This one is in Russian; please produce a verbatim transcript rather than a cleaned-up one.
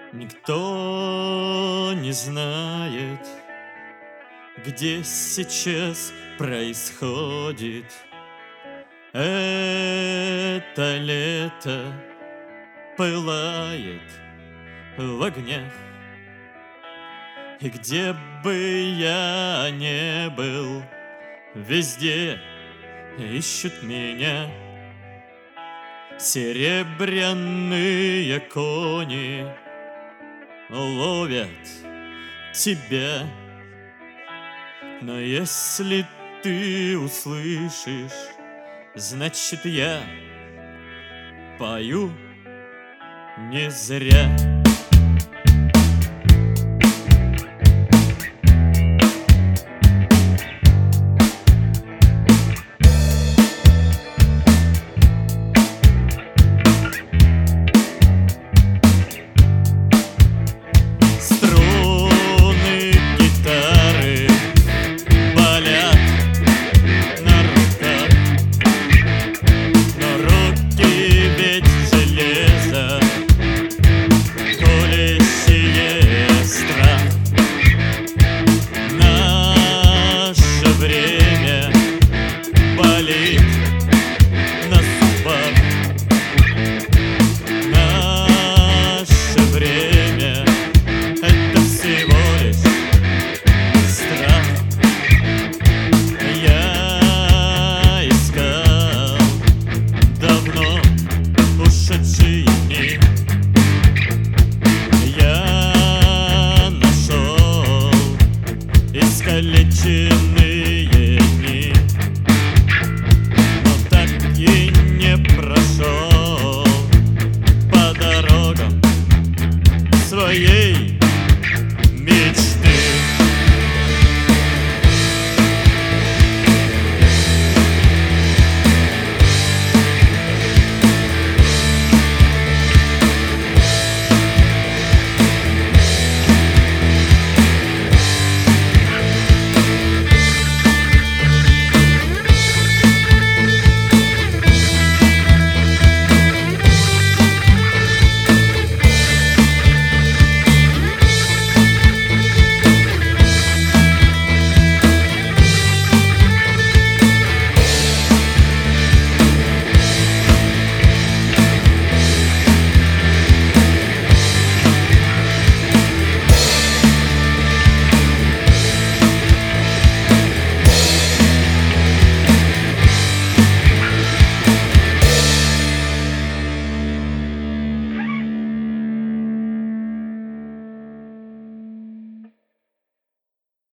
Никто не знает, где сейчас происходит это лето, пылает в огнях. И где бы я не был, везде ищут меня серебряные кони, ловят тебя. Но если ты услышишь, значит я пою не зря. Ушедшие дни.